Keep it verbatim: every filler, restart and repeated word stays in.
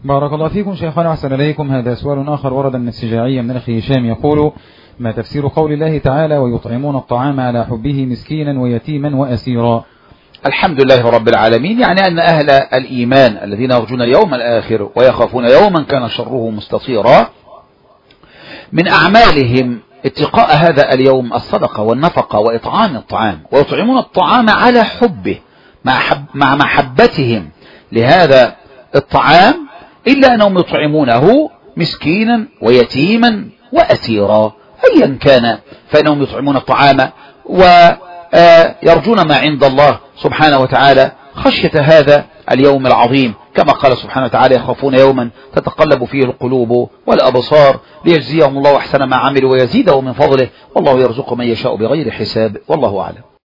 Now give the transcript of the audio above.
بارك الله فيكم شيخنا وأحسن إليكم. هذا سؤال آخر ورد من السجاعية من أخي هشام يقول: ما تفسير قول الله تعالى: ويطعمون الطعام على حبه مسكينا ويتيما وأسيرا؟ الحمد لله رب العالمين. يعني أن أهل الإيمان الذين يرجون اليوم الآخر ويخافون يوما كان شره مستطيرا من أعمالهم اتقاء هذا اليوم الصدقة والنفقة وإطعام الطعام، ويطعمون الطعام على حبه مع, حب مع محبتهم لهذا الطعام، إلا أنهم يطعمونه مسكينا ويتيما وأسيرا أيا كان، فإنهم يطعمون الطعام ويرجون ما عند الله سبحانه وتعالى خشية هذا اليوم العظيم، كما قال سبحانه وتعالى: يخافون يوما تتقلب فيه القلوب والأبصار ليجزيهم الله أحسن ما عملوا ويزيدهم من فضله، والله يرزق من يشاء بغير حساب، والله أعلم.